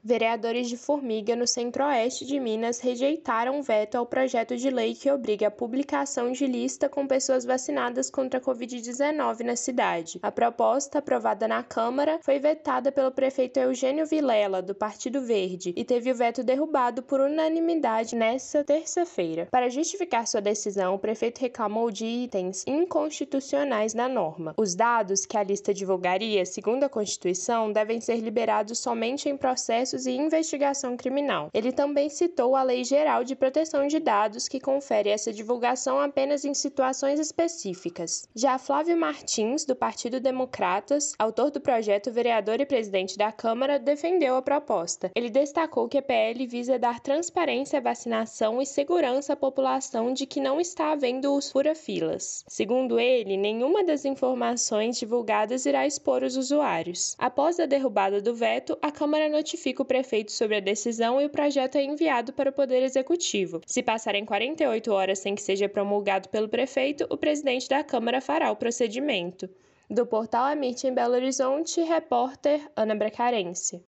Vereadores de Formiga, no centro-oeste de Minas, rejeitaram o veto ao projeto de lei que obriga a publicação de lista com pessoas vacinadas contra a Covid-19 na cidade. A proposta, aprovada na Câmara, foi vetada pelo prefeito Eugênio Vilela, do Partido Verde, e teve o veto derrubado por unanimidade nesta terça-feira. Para justificar sua decisão, o prefeito reclamou de itens inconstitucionais na norma. Os dados que a lista divulgaria, segundo a Constituição, devem ser liberados somente em processos e investigação criminal. Ele também citou a Lei Geral de Proteção de Dados, que confere essa divulgação apenas em situações específicas. Já Flávio Martins, do Partido Democratas, autor do projeto, vereador e presidente da Câmara, defendeu a proposta. Ele destacou que a PL visa dar transparência à vacinação e segurança à população de que não está havendo os fura-filas. Segundo ele, nenhuma das informações divulgadas irá expor os usuários. Após a derrubada do veto, a Câmara notifica o prefeito sobre a decisão e o projeto é enviado para o Poder Executivo. Se passarem 48 horas sem que seja promulgado pelo prefeito, o presidente da Câmara fará o procedimento. Do portal Amit em Belo Horizonte, repórter Ana Bracarense.